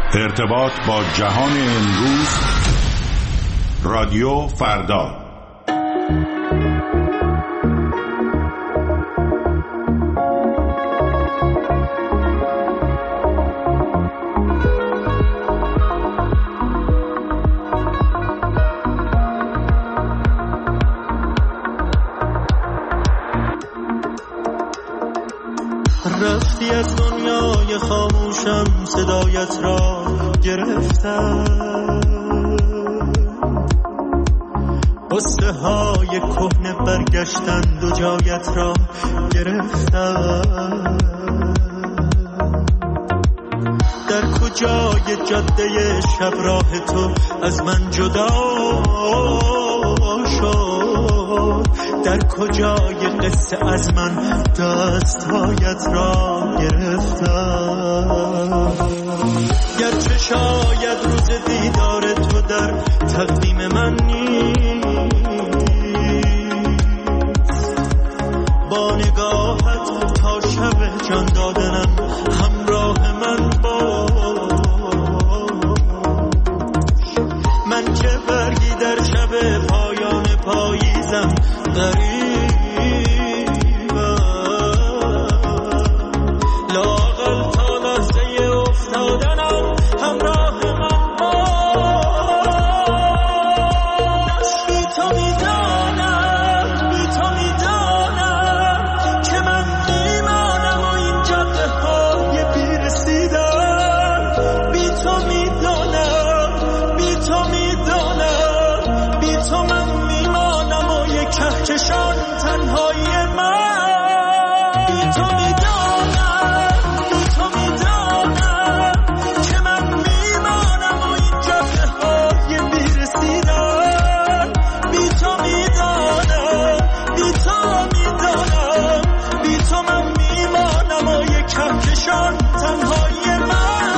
ارتباط با جهان امروز، رادیو فردا. رفتی از دنیای خاموشم، صدایت را گرفتم، قصه های کهنه برگشتند و جایت را گرفتم. در کجای جاده شب راه تو از من جدا شد؟ در کجای قصه از من دستهایت را گرفتم؟ گرچه شاید روز دیدار تو در تقدیم من نیست، با نگاهت تا شب جان دادنم همراه من باش. من که برگی در شب پایان پاییزم غریبم، لااقل تا لحظه افتادنم همراه من باش. بی تو میدانم که من میمانم و این جاده های بی‌رسیدن. بی تو میدانم من میمانم و یک کهکشان تنهایی من. بی تو میدانم که من میمانم و این جاده های بی‌رسیدن. بی تو من میمانم و یک کهکشان تنهایی من.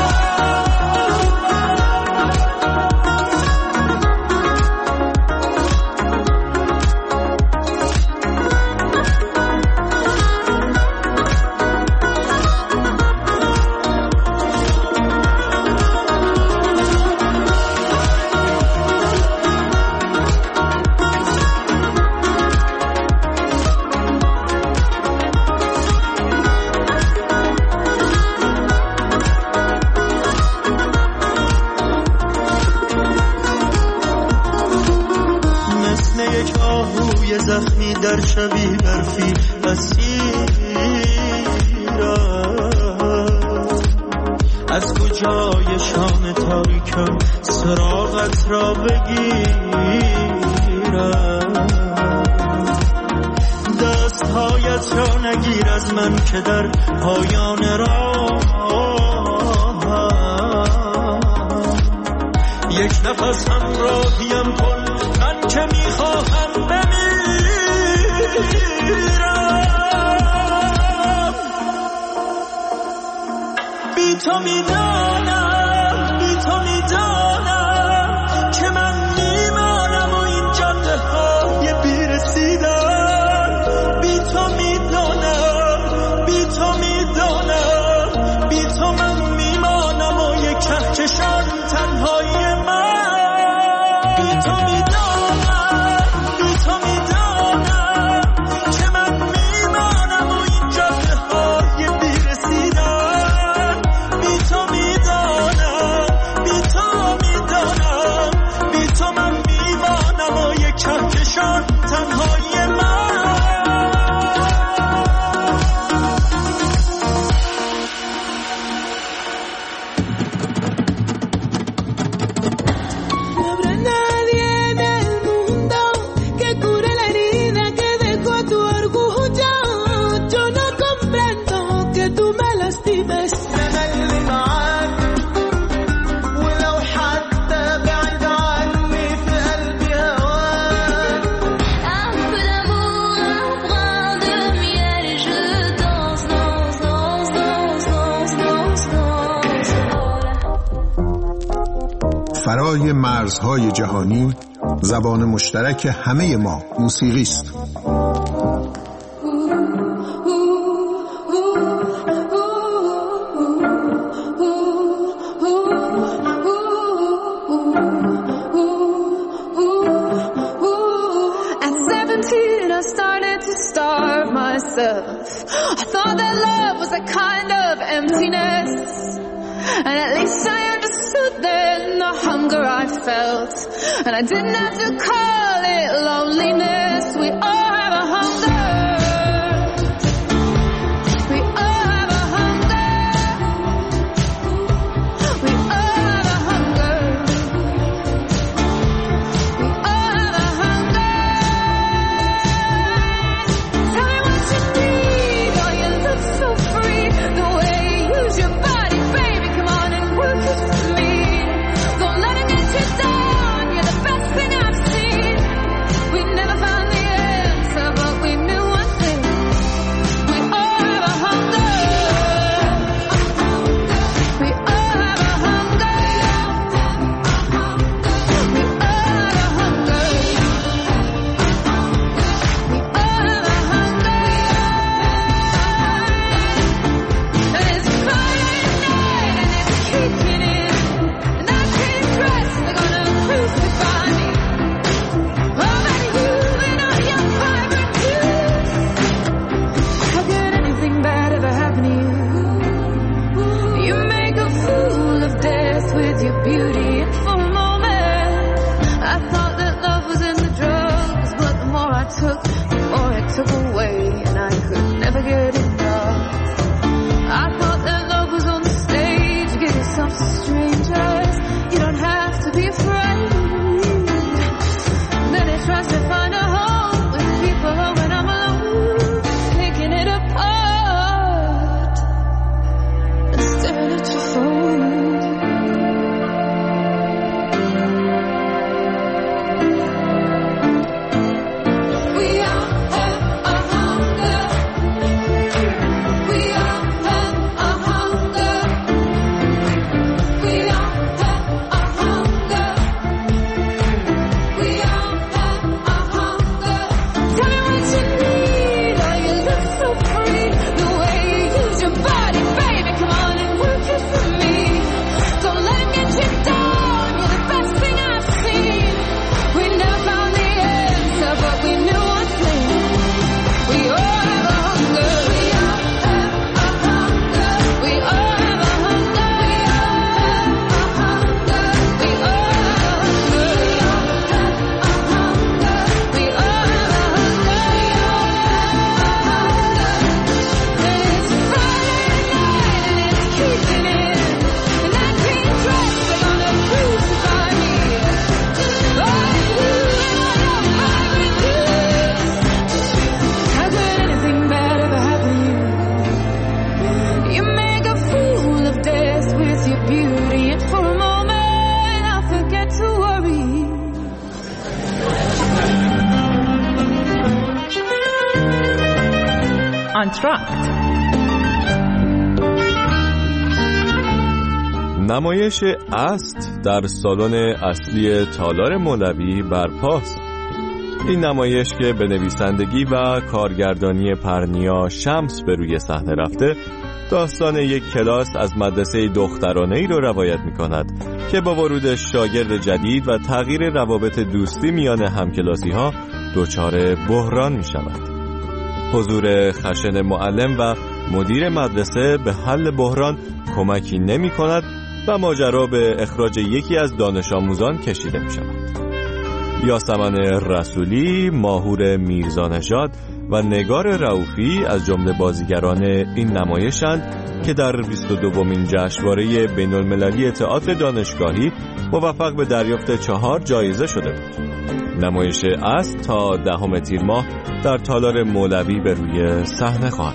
زخمی در شبی برفی اسیرم، از کجای شام تاریکم سراغت را بگیرم؟ دستهایت را نگیر از من که در پایان راه یک نفس همراهیم کن، من که میخواهم بمیرم. بی تو میدانم که من میمانم و این جاده های بی‌رسیدن. بی تو من میمانم و یک کهکشان تنهایی من. بی تو میدانم که من میمانم و این جاده های بی‌رسیدن. بی تو من میمانم و یک کهکشان تنهایی من. فرای مرزهای جهانی، زبان مشترک همه ما موسیقی است. And at least I understood then the hunger I felt. And I didn't have to call it loneliness. We all have a hunger. We all have a hunger. We all have a hunger. We all have a hunger. Tell me what you need. Oh, you look so free. The way you use your body, baby. Come on and work it for me. Don't let it get you down. You're the best thing I've seen. We never found the answer, but we knew one thing. We all have a hunger. We all have a hunger. We all have a hunger. We all have a hunger. And it's Friday night and it's kicking in. And I can't dress, they're gonna crucify me. Oh, but you've been on your vibrant juice. How could anything bad ever happen to you? You make a fool of death with your beauty, and for a moment I thought that love was in the drugs, but the more I took, the more it took away, and I could never get enough. I thought that love was on the stage. Give yourself to strangers. You don't have to be afraid. Then it tries to find a home with people when I'm alone, picking it apart and staring at your phone. We all have a hunger. We all have a hunger. We all have a hunger. We all have a hunger. Tell me what you need. Oh, you look so free. The way you use your body, baby. Come on and work it for me. Don't let it get you down. You're the best thing I've seen. We never found the answer, but we knew one thing. We all have a hunger. We all have a hunger. We all have a hunger. We all have a hunger. We all have a hunger. And it's Friday night and it's kicking in. And I can't dress, they're gonna crucify me. Oh, you and all your vibrant juice. How could anything bad ever happen to you? You make a fool of death with your beauty, and for a moment I forget to worry. آنتراکت. نمایش است در سالن اصلی تالار مولوی برپاست. این نمایش که به نویسندگی و کارگردانی پرنیا شمس به روی صحنه رفته، داستان یک کلاس از مدرسه دخترانه‌ای رو روایت می‌کند که با ورود شاگرد جدید و تغییر روابط دوستی میان همکلاسی‌ها دچار بحران می‌شود. حضور خشن معلم و مدیر مدرسه به حل بحران کمکی نمی‌کند و ماجرا به اخراج یکی از دانش آموزان کشیده می‌شود. یاسمن رسولی، ماهور میرزانژاد و نگار رؤوفی از جمله بازیگران این نمایشند که در 22مین جشنواره بین‌المللی تئاتر دانشگاهی موفق به دریافت 4 جایزه شده بود. نمایش است تا 10 تیر ماه در تالار مولوی به روی صحنه خواهد.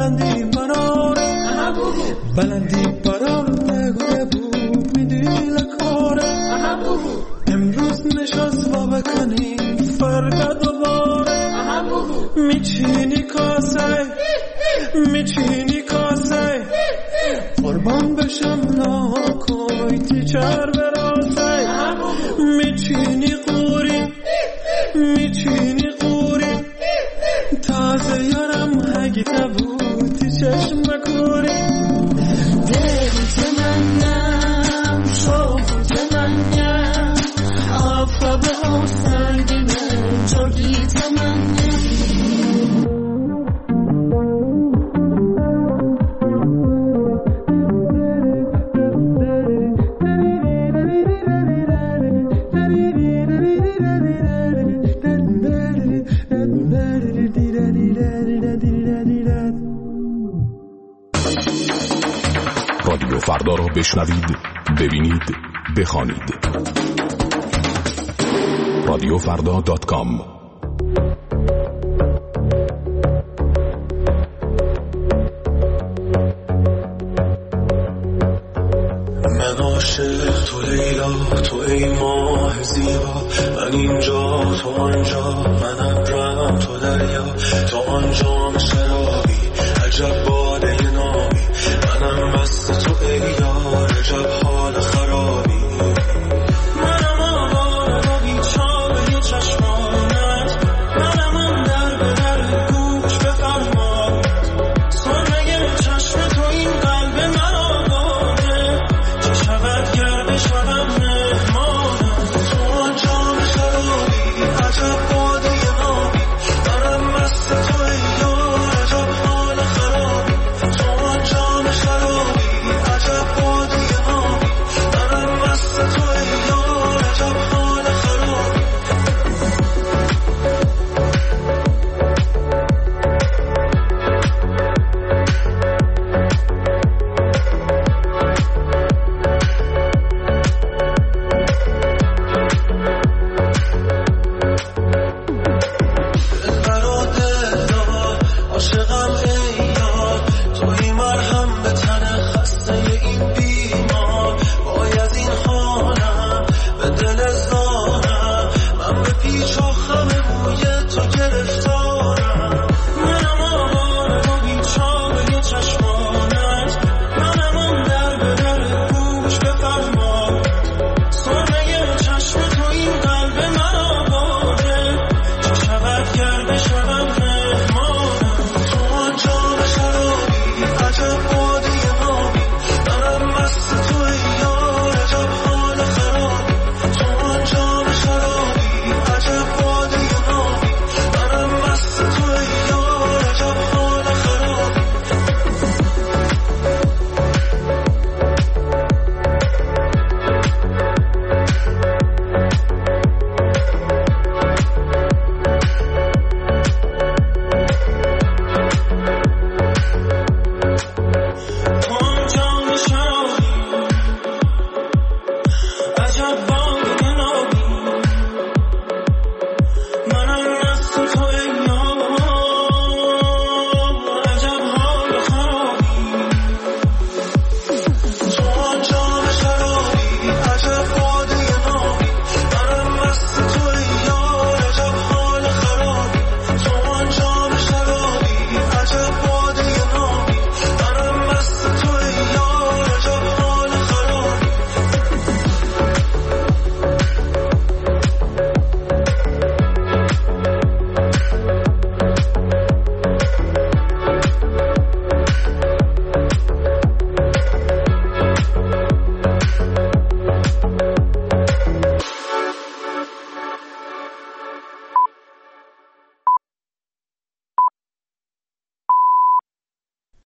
بلندی براره بلندی برار نگونه بود میدیل کاره امروز نشست و بکنی فردا دوباره میچینی کاسه قربان بشم ناکوی تیچر براسه میچینی قوری تازه یارم هگی نبودی چشم کوری دیت منم شوفت منم آفتاب سنگینه جوگیت منم رادیو فردا را بشنوید، ببینید، بخوانید. رادیوفردا.com. من عاشق تو لیلا، تو ای ماه زیبا، من اینجا تو آنجا، من ابرم تو دریا، تو آنجا شرابی